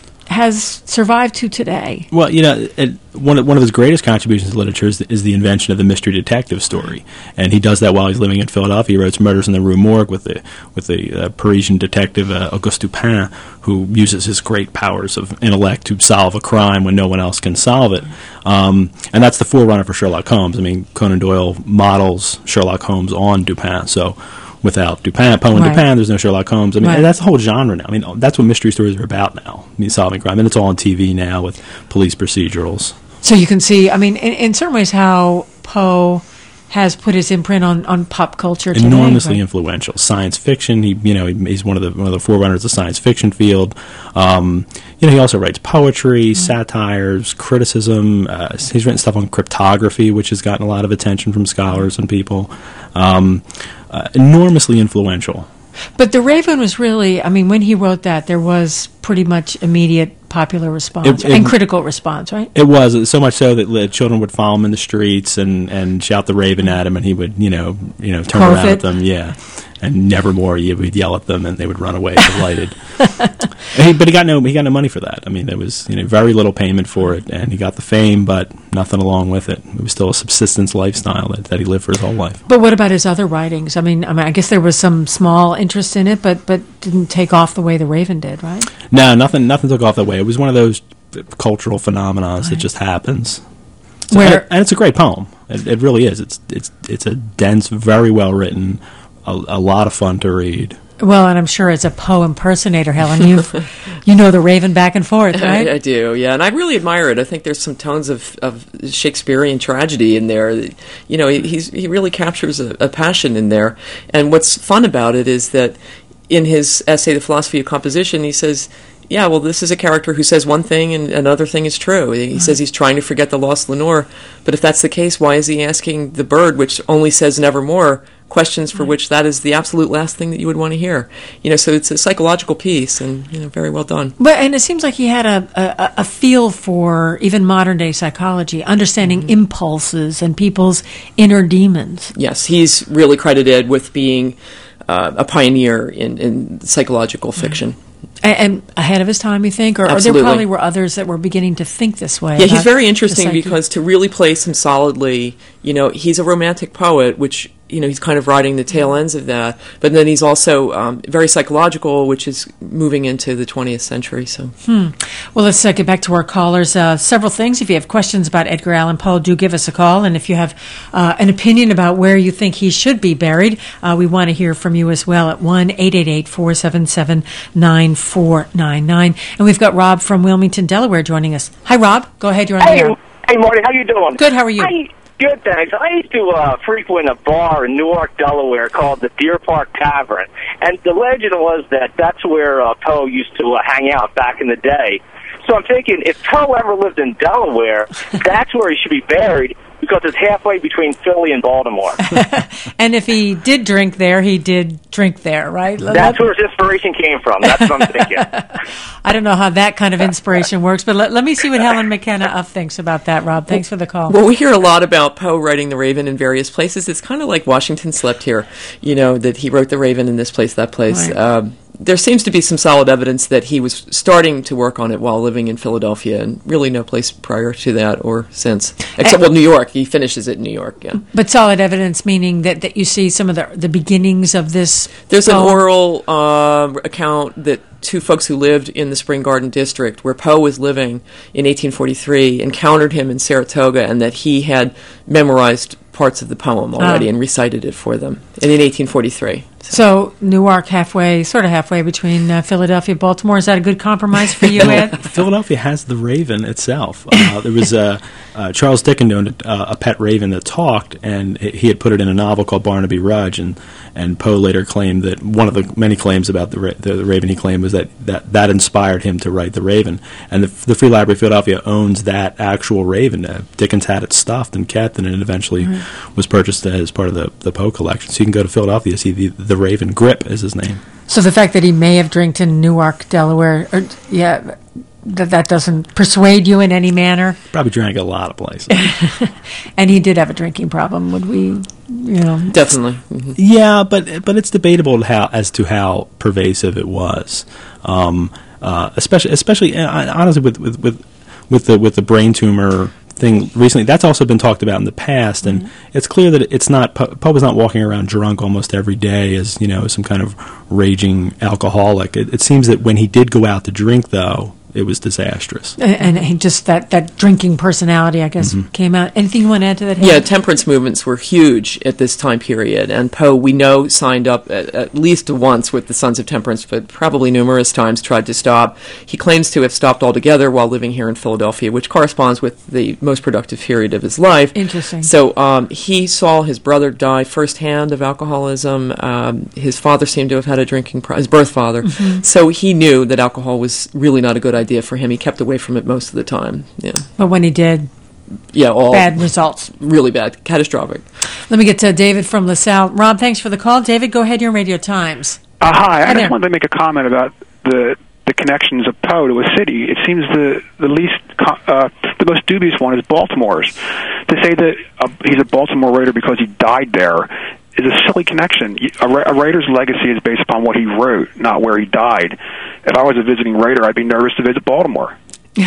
has survived to today. Well, you know, it, one of, one of his greatest contributions to literature is the, is the invention of the mystery detective story, and he does that while he's living in Philadelphia. He writes Murders in the Rue Morgue with the with the uh, Parisian detective uh, Auguste Dupin, who uses his great powers of intellect to solve a crime when no one else can solve it. Um, and that's the forerunner for Sherlock Holmes. I mean, Conan Doyle models Sherlock Holmes on Dupin, so without Dupin, Poe and right. Dupin, there's no Sherlock Holmes. I mean, right. that's the whole genre now. I mean, that's what mystery stories are about now. I mean, solving crime. And it's all on T V now with police procedurals. So you can see, I mean, in, in certain ways how Poe has put his imprint on, on pop culture today. Enormously right? influential. Science fiction, he you know, he, he's one of the one of the forerunners of the science fiction field. Um, you know, he also writes poetry, mm-hmm. satires, criticism. Uh, he's written stuff on cryptography, which has gotten a lot of attention from scholars and people. Um, uh, enormously influential. But The Raven was really, I mean, when he wrote that, there was pretty much immediate popular response it, it, and critical response, right? It was, so much so that the children would follow him in the streets and, and shout The Raven at him, and he would, you know, you know, turn Perfect. around at them, yeah. And nevermore, he would yell at them, and they would run away delighted. he, but he got no, he got no money for that. I mean, there was, you know, very little payment for it, and he got the fame, but nothing along with it. It was still a subsistence lifestyle that, that he lived for his whole life. But what about his other writings? I mean, I mean, I guess there was some small interest in it, but but didn't take off the way The Raven did, right? No, nothing, nothing took off that way. It was one of those cultural phenomena right. that just happens. So, Where, and, and it's a great poem. It, it really is. It's it's it's a dense, very well written, a, a lot of fun to read. Well, and I'm sure as a Poe impersonator, Helen, you you know the Raven back and forth, right? I, I do, yeah, and I really admire it. I think there's some tones of, of Shakespearean tragedy in there. You know, he, he's, he really captures a, a passion in there. And what's fun about it is that in his essay, The Philosophy of Composition, he says, yeah, well, this is a character who says one thing and another thing is true. He mm-hmm. says he's trying to forget the lost Lenore, but if that's the case, why is he asking the bird, which only says nevermore, questions for which that is the absolute last thing that you would want to hear? You know, so it's a psychological piece, and you know, very well done. But and it seems like he had a a, a feel for even modern day psychology, understanding mm-hmm. impulses and people's inner demons. Yes, he's really credited with being uh, a pioneer in, in psychological fiction. Mm-hmm. And, and ahead of his time, you think? Or, or there probably were others that were beginning to think this way. Yeah, he's very interesting because to really place him solidly, you know, he's a romantic poet, which, you know, he's kind of riding the tail ends of that. But then he's also um, very psychological, which is moving into the twentieth century. So, hmm. Well, let's uh, get back to our callers. Uh, several things. If you have questions about Edgar Allan Poe, do give us a call. And if you have uh, an opinion about where you think he should be buried, uh, we want to hear from you as well at one eight eight eight, four seven seven, nine four nine nine. And we've got Rob from Wilmington, Delaware, joining us. Hi, Rob. Go ahead. You're on hey, the air. Hey, Marty. How you doing? Good. How are you? I, Good, thanks. I used to uh, frequent a bar in Newark, Delaware called the Deer Park Tavern, and the legend was that that's where uh, Poe used to uh, hang out back in the day. So I'm thinking, if Poe ever lived in Delaware, that's where he should be buried, because it's halfway between Philly and Baltimore. And if he did drink there, he did drink there, right? That's where his inspiration came from. That's what I'm thinking. I don't know how that kind of inspiration works, but let, let me see what Helen McKenna Uff thinks about that, Rob. Thanks for the call. Well, we hear a lot about Poe writing The Raven in various places. It's kind of like Washington slept here, you know, that he wrote The Raven in this place, that place. Right. Um, there seems to be some solid evidence that he was starting to work on it while living in Philadelphia, and really no place prior to that or since. Except, well, New York. He finishes it in New York, yeah. But solid evidence meaning that, that you see some of the the beginnings of this There's poem? an oral uh, account that two folks who lived in the Spring Garden district where Poe was living in eighteen forty-three encountered him in Saratoga, and that he had memorized parts of the poem already Ah. and recited it for them, and in eighteen forty-three. So Newark halfway, sort of halfway between uh, Philadelphia and Baltimore. Is that a good compromise for you, Ed? Philadelphia has the Raven itself. Uh, there was a uh, Charles Dickens owned a, a pet raven that talked, and he had put it in a novel called Barnaby Rudge, and, and Poe later claimed that one of the many claims about the, ra- the, the Raven he claimed was that, that that inspired him to write the Raven. And the, the Free Library of Philadelphia owns that actual Raven. Uh, Dickens had it stuffed and kept, and it eventually Right. was purchased as part of the, the Poe collection. So you can go to Philadelphia to see the, the Raven. Grip is his name. So the fact that he may have drank in Newark, Delaware, or, yeah, that that doesn't persuade you in any manner? Probably drank a lot of places. And he did have a drinking problem, would we, you know? Definitely. Mm-hmm. Yeah, but but it's debatable how as to how pervasive it was, um, uh, especially especially uh, honestly with, with, with, with the with the brain tumor thing recently. That's also been talked about in the past, and mm-hmm. it's clear that it's not Poe Poe was not walking around drunk almost every day as, you know, some kind of raging alcoholic. It, it seems that when he did go out to drink, though, it was disastrous. And, and he just that, that drinking personality, I guess, mm-hmm. came out. Anything you want to add to that? Yeah, Helen? temperance movements were huge at this time period, and Poe, we know, signed up at, at least once with the Sons of Temperance, but probably numerous times tried to stop. He claims to have stopped altogether while living here in Philadelphia, which corresponds with the most productive period of his life. Interesting. So um, he saw his brother die firsthand of alcoholism. Um, his father seemed to have had a drinking problem, his birth father. Mm-hmm. So he knew that alcohol was really not a good idea for him. He kept away from it most of the time. Yeah. But when he did, yeah, all bad results. Really bad. Catastrophic. Let me get to David from LaSalle. Rob, thanks for the call. David, go ahead. You're on Radio Times. Uh, hi. I Hi there. just wanted to make a comment about the the connections of Poe to a city. It seems the the least co- uh, the most dubious one is Baltimore's. To say that uh, he's a Baltimore writer because he died there is a silly connection. A, a writer's legacy is based upon what he wrote, not where he died. If I was a visiting writer, I'd be nervous to visit Baltimore.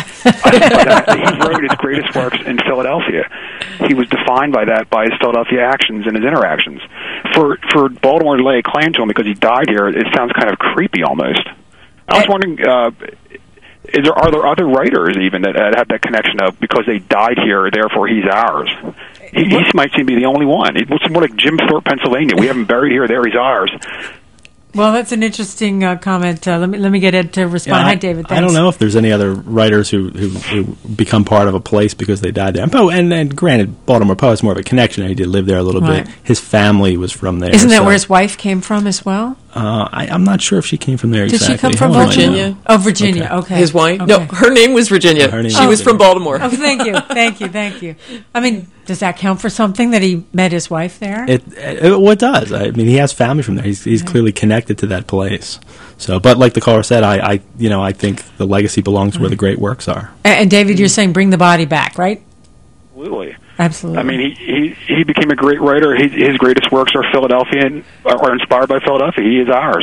I, he wrote his greatest works in Philadelphia. He was defined by that, by his Philadelphia actions and his interactions. For for Baltimore to lay a claim to him because he died here, it sounds kind of creepy almost. I was wondering, uh, is there are there other writers even that uh, have that connection of because they died here, therefore he's ours? he, he might seem to be the only one. It looks more like Jim Thorpe, Pennsylvania. We have him buried here. There, he's ours. Well, that's an interesting uh, comment. Uh, let me let me get Ed to respond. Yeah, Hi, I, David. Thanks. I don't know if there's any other writers who, who, who become part of a place because they died there. And Poe, and, and granted, Baltimore Poe is more of a connection. He did live there a little Right. bit. His family was from there. Isn't that so, where his wife came from as well? Uh, I, I'm not sure if she came from there Did exactly. she come from Hold on. Virginia? Oh, Virginia. Okay. His wife? Okay. No, her name was Virginia. Oh, her name she was was from Baltimore. Oh, thank you, thank you, thank you. I mean, does that count for something that he met his wife there? It, it well, it does. I mean, he has family from there. He's he's Yeah. clearly connected to that place. So, but like the caller said, I, I you know I think the legacy belongs where the great works are. And, and David, you're saying bring the body back, right? Absolutely. Absolutely. I mean, he, he, he became a great writer. He, his greatest works are Philadelphia and are inspired by Philadelphia. He is ours.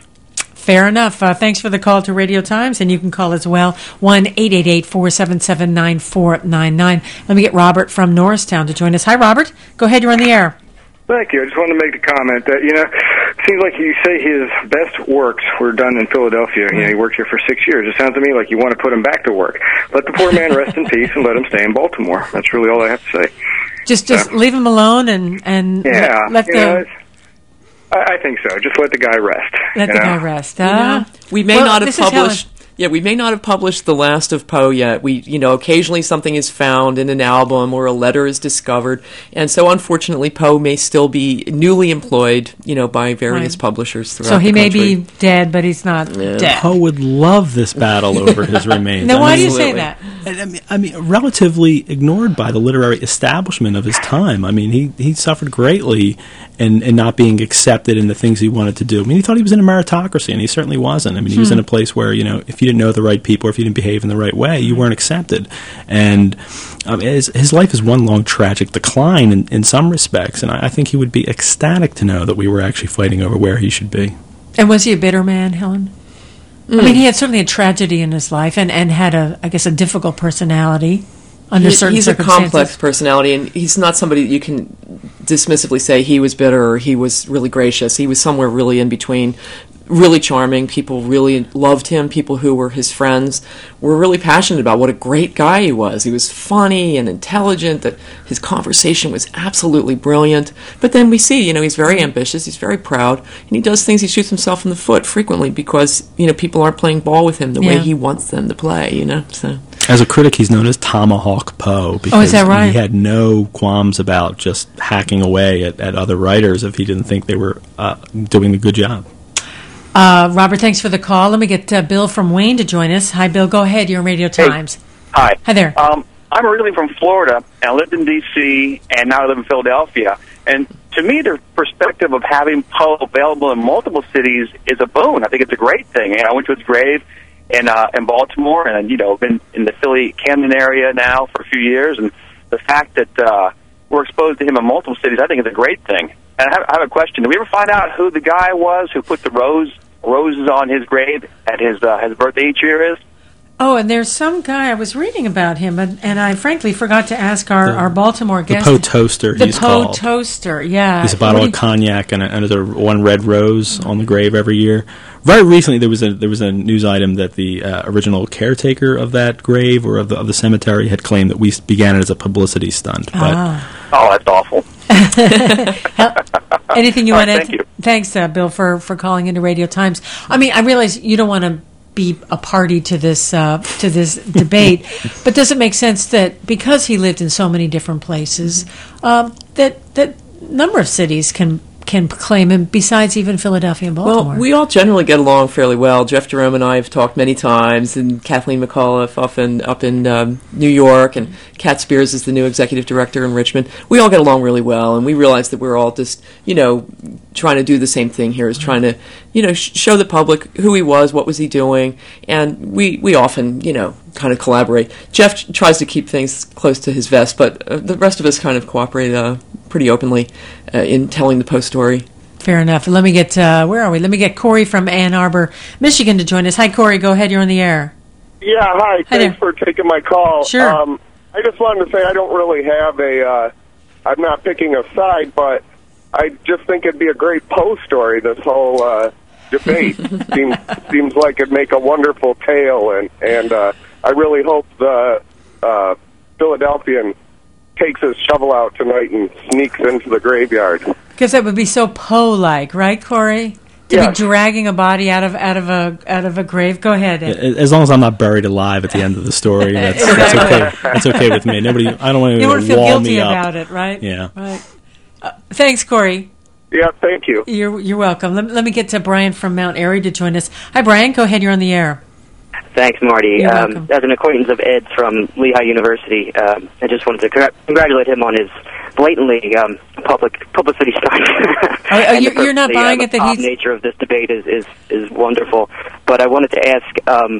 Fair enough. Uh, thanks for the call to Radio Times, and you can call as well, one eight eight eight, four seven seven, nine four nine nine. Let me get Robert from Norristown to join us. Hi, Robert. Go ahead, you're on the air. Thank you. I just wanted to make the comment that, you know, it seems like you say his best works were done in Philadelphia. You know, he worked here for six years. It sounds to me like you want to put him back to work. Let the poor man rest in peace and let him stay in Baltimore. That's really all I have to say. Just just So, leave him alone and, and yeah, let, let you the... know, it's- I, I think so. Just let the guy rest. Let you the know? guy rest. You know, Ah. we may Well, not have this is published. Yeah, we may not have published the last of Poe yet. We, you know, occasionally something is found in an album or a letter is discovered, and so unfortunately, Poe may still be newly employed, you know, by various Right. publishers throughout So he the may country. be dead, but he's not dead. Poe would love this battle over his remains. Now, I why mean, do you say that? I mean, I mean, relatively ignored by the literary establishment of his time. I mean, he, he suffered greatly in, in not being accepted in the things he wanted to do. I mean, he thought he was in a meritocracy, and he certainly wasn't. I mean, he was Hmm. in a place where, you know, if you didn't know the right people or if you didn't behave in the right way, you weren't accepted. And um, his, his life is one long tragic decline in, in some respects, and I, I think he would be ecstatic to know that we were actually fighting over where he should be. And was he a bitter man, Helen? I mean, he had certainly a tragedy in his life and, and had, a, I guess, a difficult personality under He- certain he's a circumstances. complex personality, and he's not somebody that you can dismissively say he was bitter or he was really gracious. He was somewhere really in between. Really charming. People really loved him. People who were his friends were really passionate about what a great guy he was. He was funny and intelligent. That his conversation was absolutely brilliant. But then we see, you know, he's very ambitious. He's very proud, and he does things. He shoots himself in the foot frequently because, you know, people aren't playing ball with him the way Yeah. he wants them to play. You know, so. As a critic, he's known as Tomahawk Poe because Oh, is that right? he had no qualms about just hacking away at, at other writers if he didn't think they were uh, doing a good job. Uh, Robert, thanks for the call. Let me get uh, Bill from Wayne to join us. Hi, Bill. Go ahead. You're on Radio Times. Hi. Hi there. Um, I'm originally from Florida, and I lived in D C, and now I live in Philadelphia. And to me, the perspective of having Poe available in multiple cities is a boon. I think it's a great thing. And I went to his grave in uh, in Baltimore, and you know, been in the Philly Camden area now for a few years. And the fact that uh, we're exposed to him in multiple cities, I think, is a great thing. And I have, I have a question: did we ever find out who the guy was who put the rose roses on his grave at his uh, his birthday each year is? Oh, and there's some guy, I was reading about him, and, and I frankly forgot to ask our, our Baltimore The guest. Poe Toaster, The he's Poe called. Toaster, yeah. There's a bottle What of do cognac and, a, and there's a one red rose on the grave every year. Very recently, there was a there was a news item that the uh, original caretaker of that grave or of the of the cemetery had claimed that we began it as a publicity stunt. But Ah. Oh, that's awful. Anything you All want right, to thank you. Thanks, uh, Bill, for, for calling into Radio Times. I mean, I realize you don't want to be a party to this uh, to this debate, but does it make sense that because he lived in so many different places, um, that that number of cities can can claim him besides even Philadelphia and Baltimore? Well, we all generally get along fairly well. Jeff Jerome and I have talked many times, and Kathleen McAuliffe up in, up in um, New York, and Kat Spears is the new executive director in Richmond. We all get along really well, and we realize that we're all just, you know, trying to do the same thing here, is trying to, you know, sh- show the public who he was, what was he doing, and we, we often, you know, kind of collaborate. Jeff ch- tries to keep things close to his vest, but uh, the rest of us kind of cooperate uh, pretty openly uh, in telling the Poe story. Fair enough. Let me get, uh, where are we? Let me get Corey from Ann Arbor, Michigan to join us. Hi, Corey. Go ahead. You're on the air. Yeah, hi. Hi Thanks for taking my call. Sure. Um, I just wanted to say I don't really have a, uh, I'm not picking a side, but I just think it'd be a great Poe story, this whole uh, debate. seems seems like it'd make a wonderful tale, and, and uh, I really hope the uh, Philadelphian takes his shovel out tonight and sneaks into the graveyard. Because that would be so Poe-like, right, Corey? To Yes. be dragging a body out of out of a out of a grave. Go ahead, Ed. As long as I'm not buried alive at the end of the story, that's, that's okay. That's okay with me. Nobody, I don't want You anyone want to to feel wall guilty me up. about it, right? Yeah. Right. Uh, thanks, Corey. Yeah, thank you. You're you're welcome. Let, let me get to Brian from Mount Airy to join us. Hi, Brian. Go ahead. You're on the air. Thanks, Marty. You're Um, welcome. as an acquaintance of Ed's from Lehigh University, um, I just wanted to congr- congratulate him on his blatantly um, public publicity stunt. Oh, oh, And you- the- you're not the, buying uh, it that the pop he's- nature of this debate is, is, is wonderful. But I wanted to ask um,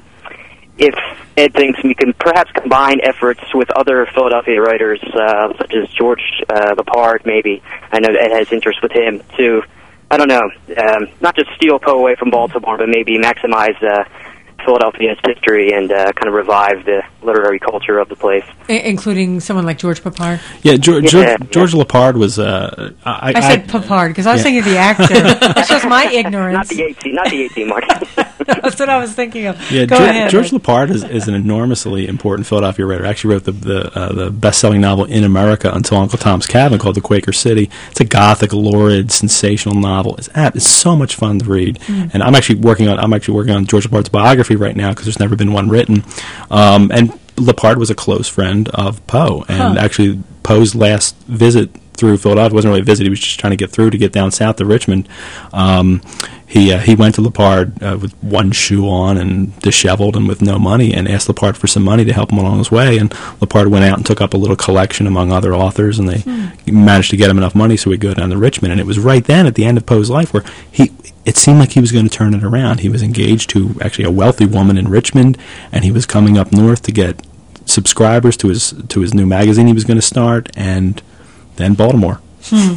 if Ed thinks we can perhaps combine efforts with other Philadelphia writers, uh, such as George uh, Lepard, maybe. I know Ed has interest with him, to, I don't know, um, not just steal Poe away from Baltimore, but maybe maximize uh, Philadelphia's history and uh, kind of revive the literary culture of the place. I- including someone like George Papard. Yeah, George, Yeah, George, George Lepard was. Uh, I, I said Papard because I was yeah. thinking of the actor. That's just my ignorance. Not the eighteen, not the eighteen, Marty. That's what I was thinking of. Yeah, Go George, ahead. George Lepard is, is an enormously important Philadelphia writer. Actually wrote the the, uh, the best-selling novel in America until Uncle Tom's Cabin, called The Quaker City. It's a gothic, lurid, sensational novel. It's ab- it's so much fun to read. Mm. And I'm actually working on I'm actually working on George Lepard's biography right now because there's never been one written. Um, and Lepard was a close friend of Poe, and Huh. actually Poe's last visit through Philadelphia wasn't really a visit. He was just trying to get through to get down south to Richmond. Um, he uh, he went to Lepard uh, with one shoe on and disheveled and with no money, and asked Lepard for some money to help him along his way. And Lepard went out and took up a little collection among other authors, and they Hmm. managed to get him enough money so he'd go down to Richmond. And it was right then, at the end of Poe's life, where he it seemed like he was going to turn it around. He was engaged to actually a wealthy woman in Richmond, and he was coming up north to get subscribers to his to his new magazine he was going to start, and then Baltimore. Hmm.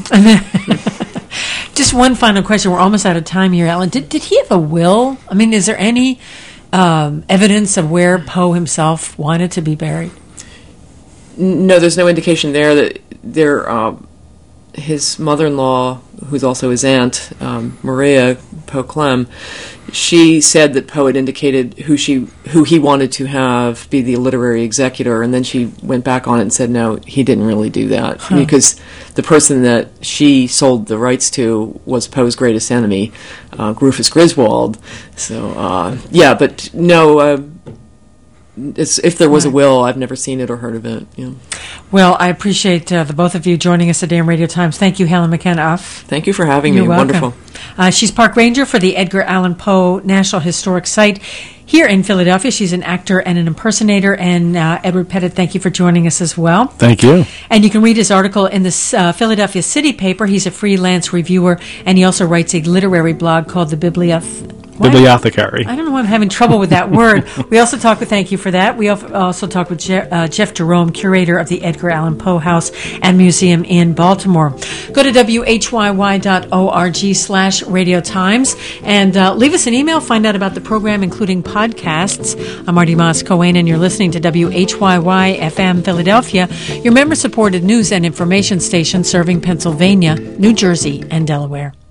Just one final question. We're almost out of time here, Alan. Did did he have a will? I mean, is there any um, evidence of where Poe himself wanted to be buried? No, there's no indication there that there. Um, his mother-in-law, who's also his aunt, um, Maria Poe Clem, she said that Poe had indicated who she who he wanted to have be the literary executor, and then she went back on it and said no, he didn't really do that Huh. because the person that she sold the rights to was Poe's greatest enemy, uh, Rufus Griswold. So uh, yeah, but no. Uh, It's, if there was a will, I've never seen it or heard of it. Yeah. Well, I appreciate uh, the both of you joining us today on Radio Times. Thank you, Helen McKenna. Thank you for having You're me. welcome. Wonderful. Uh, she's park ranger for the Edgar Allan Poe National Historic Site here in Philadelphia. She's an actor and an impersonator. And uh, Edward Pettit, thank you for joining us as well. Thank you. And you can read his article in the uh, Philadelphia City paper. He's a freelance reviewer, and he also writes a literary blog called the Biblioth. What? Bibliothecary. I don't know why I'm having trouble with that word. We also talked with, thank you for that. We al- also talked with Je- uh, Jeff Jerome, curator of the Edgar Allan Poe House and Museum in Baltimore. Go to W H Y Y dot org slash Radio Times and uh, leave us an email. Find out about the program, including podcasts. I'm Marty Moss Cohen, and you're listening to W H Y Y F M Philadelphia, your member-supported news and information station serving Pennsylvania, New Jersey, and Delaware.